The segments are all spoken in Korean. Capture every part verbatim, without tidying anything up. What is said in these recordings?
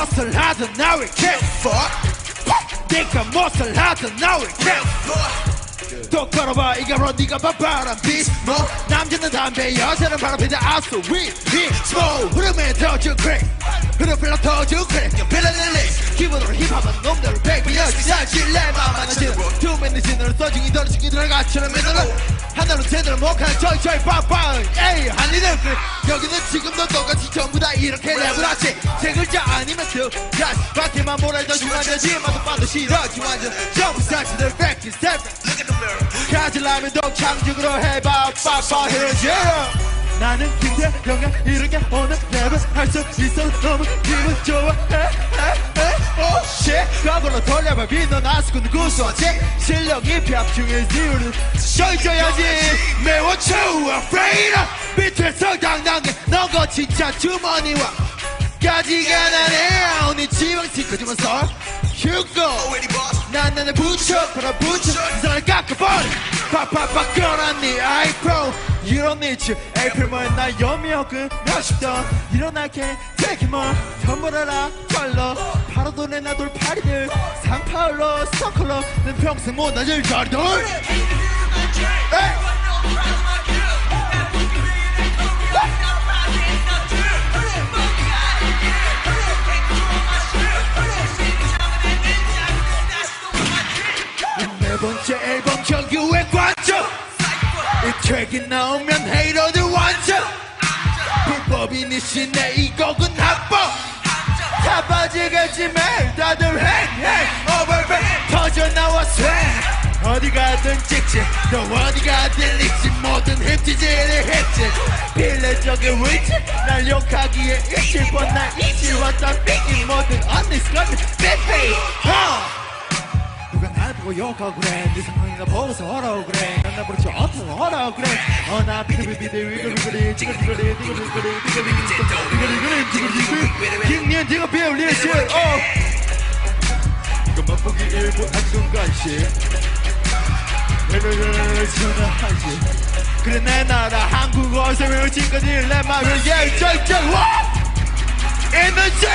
무엇을 하든 나 왜 care for 네가 무엇을 하든 나 왜 care for 똑바로 봐 이거로 네가 봐 바람 비스모 남자는 담배 여자는 바람 피자 아수 위위 스모 흐름에 터져 crack 흐름 필러 터져 crack 빌라는 레이스 기본으로 힙합은 놈들을 백비여 지사실내 맘만 하지는 두 맨의 진으로 써중이 떨어지기 들어가처럼 매달라 하나로 제대로 못하는 저이 저이 빵빵 에이 한리는 그래 여기는 지금도 똑같이 전부 다 이렇게 랩을 하지 세 글자 아니면 두 가지 밖에만 몰아도 중환자 뒤에만 봐도 싫어 중환자 전부 사실들 fact is different 가질라면 더 창직으로 해봐 빠빠 헤어져 나는 김태형아 이렇게 오늘 랩을 할 수 있어 너무 기분 좋아 오 shit 과거로 돌려봐 빛넌 아스쿠는 구수하지 실력이 벽중에 이유를 써줘야지 매워쳐 afraid 밑에서 당당해 너거 진짜 주머니와 가지가 나네 네 지방 티커지만 서 휴고 난 나를 붙여 바로 붙여 이 사람을 깎아버려 팍팍팍 꺼라 네 아이프로 You don't need you 에이프릴만 나 여미역은 몇십던 일어나 can't take it more 덤버려라 털러 바로 돈에 나 돌파리들 상파울러 스토컬러 는 평생 못 낮을 자리들 네 번째 앨범 정규의 관점 이 트랙이 나오면 헤이러들 완전 불법이 니시네 이 곡은 합법 다 빠지겠지 매일 다들 hang hang overbang 터져나와 swag 어디 가든 찍지 너 어디 가든 읽지 모든 힙지질을 했지 필레적인 위치 날 욕하기에 일칠 뻔난 이질 왔다 삐긴 모든 언니스까지 삐삐 누가 날 보고 욕하고 그래 네 상황이가 보고서 하라고 그래 난 나 부르지 어떻게 하라고 그래 어나 비비비비 위글위글이 찌글찌글이 띠글띠글이 띠글띠글이 띠글띠글이 띠글띠글이 김니은 띠글 비울리는 실 이거 맛보기 일본 한순 간식 전화하지 그래 내 나라 한국어 설명을 지금까지 내 맘을 예절절 와 에너지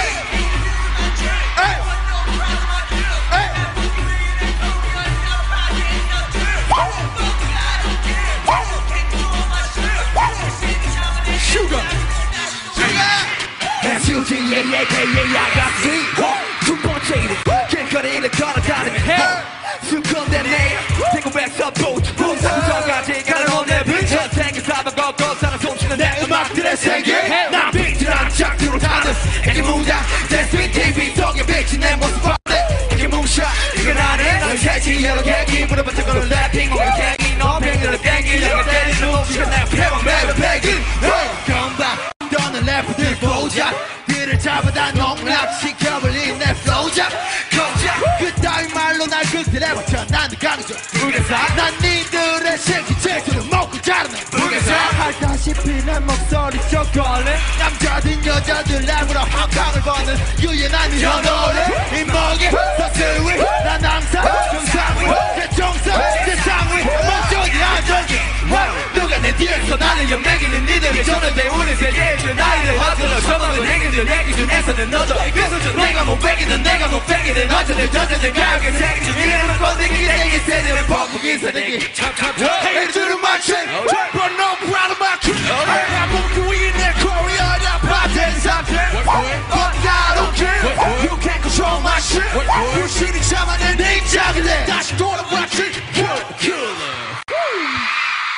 Sugar, sugar. 수지 예예 예예 아가씨. 두 번째 이름 길거리를 걸어다니는 해. 수건대 내 대구에서 보트 부산부터까지 가는 오늘은 전 세계 사방 걷고 사는 솜씨는 내 음악들의 세계. 난 빅들한 작두로 타는 애기 무당 내 스윗 티비 속에 비친 내 모습 봤네. 이게 뭉쳐 이건 안해 널 새치 여러 개기 물어봤던 걸로 랩핑 오늘 갱이 너 뱅이를 땡기 내가 때리는 몫이가 내 패왕 매번 백인 건방 떠는 래퍼들 보자 뒤를 잡아다 농락시켜버린 내 플로우자 거자 그따위 말로 날 극딜해버텨 난 강조 우겨사 난 니들의 실기 질투를 먹고 자르는 우겨사 알다시피 내 목소리 초콜릿 남자든 여자들 랩으로 한강을 버는 유연한 현오래 인목이 서슬위 난 항상 정상 위 내 정상 세상 위 목소리 안정기 누가 내 뒤에서 나를 연맥이는 니들이 저는 배우는 세계에서 나이를 허슬러 처먹은 행위들 얘기 중에서는 너도 그래서 내가 못 빼기는 내가 못 빼기는 어쩌든 저쩌든 가요계 세계 중 이름을 꺼내기 내게 세대를 벗고기 세대기 헤이들은 마치 But no problem my kid I moved in that Korea that party 상태 But I don't care You can't control my shit 부실이 참아낸 내 입장인데 다시 돌아와